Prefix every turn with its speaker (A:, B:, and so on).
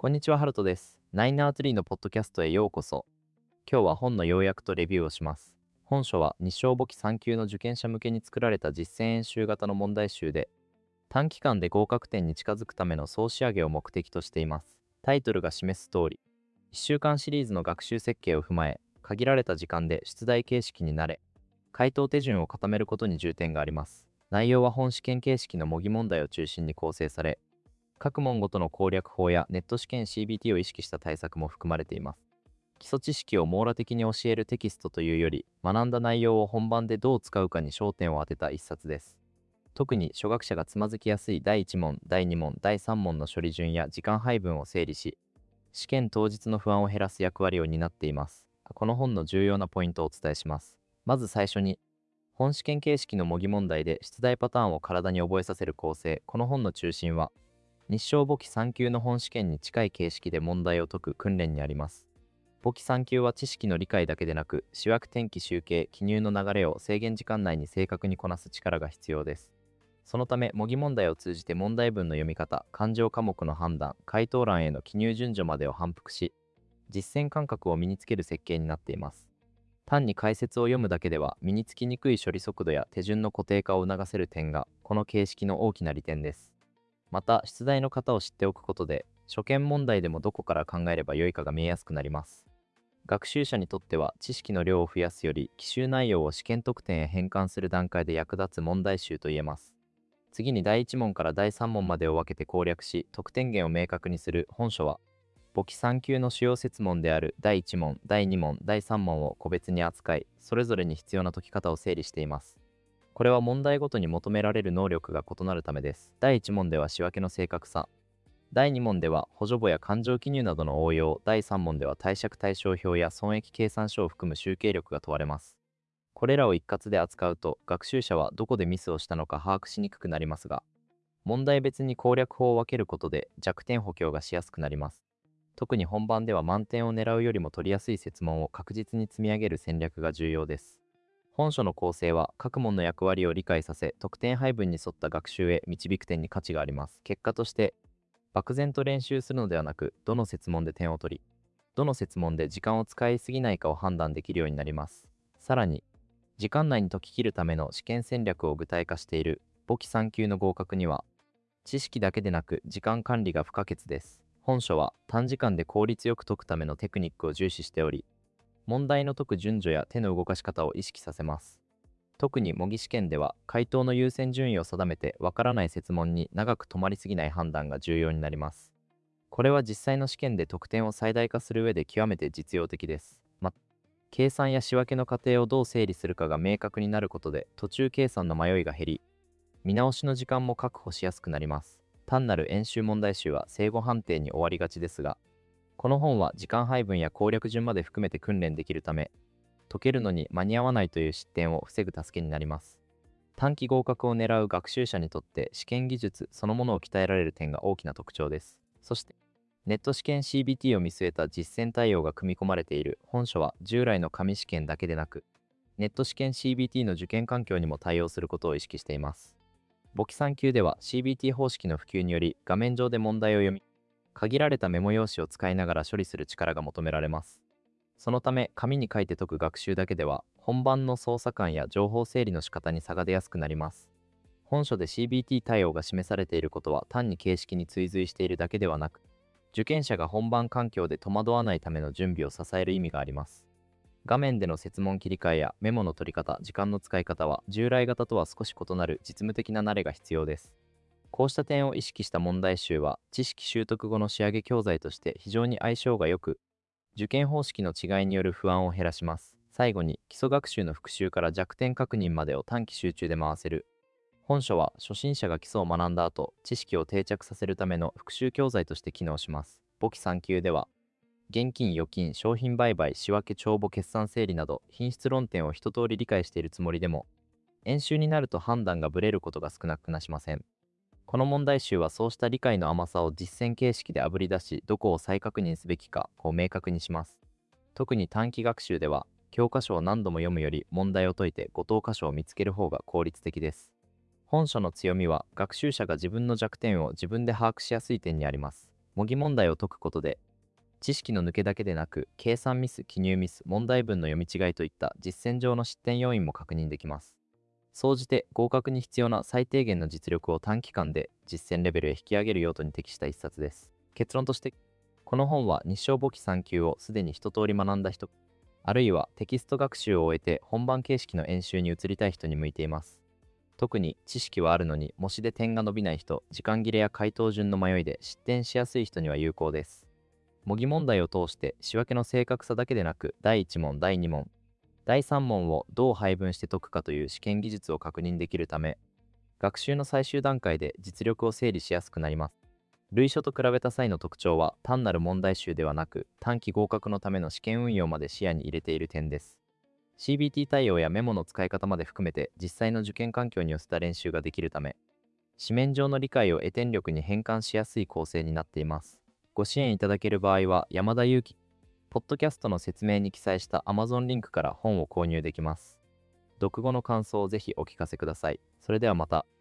A: こんにちは、ハルトです。ナインアーツリーのポッドキャストへようこそ。今日は本の要約とレビューをします。本書は日商簿記3級の受験者向けに作られた実践演習型の問題集で、短期間で合格点に近づくための総仕上げを目的としています。タイトルが示す通り、1週間シリーズの学習設計を踏まえ、限られた時間で出題形式に慣れ、回答手順を固めることに重点があります。内容は本試験形式の模擬問題を中心に構成され、各問ごとの攻略法やネット試験 CBT を意識した対策も含まれています。基礎知識を網羅的に教えるテキストというより、学んだ内容を本番でどう使うかに焦点を当てた一冊です。特に初学者がつまずきやすい第1問、第2問、第3問の処理順や時間配分を整理し、試験当日の不安を減らす役割を担っています。この本の重要なポイントをお伝えします。まず最初に、本試験形式の模擬問題で出題パターンを体に覚えさせる構成。この本の中心は、日商簿記3級の本試験に近い形式で問題を解く訓練にあります。簿記3級は知識の理解だけでなく、主役転記集計、記入の流れを制限時間内に正確にこなす力が必要です。そのため、模擬問題を通じて問題文の読み方、勘定科目の判断、回答欄への記入順序までを反復し、実践感覚を身につける設計になっています。単に解説を読むだけでは身につきにくい処理速度や手順の固定化を促せる点が、この形式の大きな利点です。また、出題の型を知っておくことで、初見問題でもどこから考えればよいかが見えやすくなります。学習者にとっては、知識の量を増やすより、奇襲内容を試験得点へ変換する段階で役立つ問題集といえます。次に第1問から第3問までを分けて攻略し、得点源を明確にする本書は、簿記3級の主要設問である第1問、第2問、第3問を個別に扱い、それぞれに必要な解き方を整理しています。これは問題ごとに求められる能力が異なるためです。第1問では仕分けの正確さ、第2問では補助簿や勘定記入などの応用、第3問では貸借対照表や損益計算書を含む集計力が問われます。これらを一括で扱うと、学習者はどこでミスをしたのか把握しにくくなりますが、問題別に攻略法を分けることで弱点補強がしやすくなります。特に本番では満点を狙うよりも取りやすい設問を確実に積み上げる戦略が重要です。本書の構成は各問の役割を理解させ、得点配分に沿った学習へ導く点に価値があります。結果として、漠然と練習するのではなく、どの設問で点を取り、どの設問で時間を使いすぎないかを判断できるようになります。さらに、時間内に解き切るための試験戦略を具体化している簿記3級の合格には、知識だけでなく時間管理が不可欠です。本書は短時間で効率よく解くためのテクニックを重視しており、問題の解く順序や手の動かし方を意識させます。特に模擬試験では、回答の優先順位を定めてわからない設問に長く止まりすぎない判断が重要になります。これは実際の試験で得点を最大化する上で極めて実用的です。計算や仕分けの過程をどう整理するかが明確になることで、途中計算の迷いが減り、見直しの時間も確保しやすくなります。単なる演習問題集は正誤判定に終わりがちですが、この本は時間配分や攻略順まで含めて訓練できるため、解けるのに間に合わないという失点を防ぐ助けになります。短期合格を狙う学習者にとって試験技術そのものを鍛えられる点が大きな特徴です。そして、ネット試験 CBT を見据えた実践対応が組み込まれている本書は、従来の紙試験だけでなく、ネット試験 CBT の受験環境にも対応することを意識しています。簿記3級では CBT 方式の普及により、画面上で問題を読み、限られたメモ用紙を使いながら処理する力が求められます。そのため、紙に書いて解く学習だけでは、本番の操作感や情報整理の仕方に差が出やすくなります。本書で CBT 対応が示されていることは、単に形式に追随しているだけではなく、受験者が本番環境で戸惑わないための準備を支える意味があります。画面での設問切り替えやメモの取り方、時間の使い方は従来型とは少し異なる実務的な慣れが必要です。こうした点を意識した問題集は、知識習得後の仕上げ教材として非常に相性が良く、受験方式の違いによる不安を減らします。最後に、基礎学習の復習から弱点確認までを短期集中で回せる。本書は初心者が基礎を学んだ後、知識を定着させるための復習教材として機能します。簿記3級では、現金、預金、商品売買、仕分け、帳簿、決算整理など品質論点を一通り理解しているつもりでも、演習になると判断がブレることが少なくなしません。この問題集はそうした理解の甘さを実践形式であぶり出し、どこを再確認すべきかを明確にします。特に短期学習では、教科書を何度も読むより問題を解いて誤答箇所を見つける方が効率的です。本書の強みは、学習者が自分の弱点を自分で把握しやすい点にあります。 模擬問題を解くことで、知識の抜けだけでなく、計算ミス、記入ミス、問題文の読み違いといった実践上の失点要因も確認できます。総じて合格に必要な最低限の実力を短期間で実践レベルへ引き上げる用途に適した一冊です。結論として、この本は日商簿記3級をすでに一通り学んだ人、あるいはテキスト学習を終えて本番形式の演習に移りたい人に向いています。特に知識はあるのに模試で点が伸びない人、時間切れや回答順の迷いで失点しやすい人には有効です。模擬問題を通して仕分けの正確さだけでなく、第1問、第2問、第3問をどう配分して解くかという試験技術を確認できるため、学習の最終段階で実力を整理しやすくなります。類書と比べた際の特徴は、単なる問題集ではなく、短期合格のための試験運用まで視野に入れている点です。CBT 対応やメモの使い方まで含めて実際の受験環境に寄せた練習ができるため、紙面上の理解を得点力に変換しやすい構成になっています。ご支援いただける場合は、山田裕貴、ポッドキャストの説明に記載した Amazon リンクから本を購入できます。読後の感想をぜひお聞かせください。それではまた。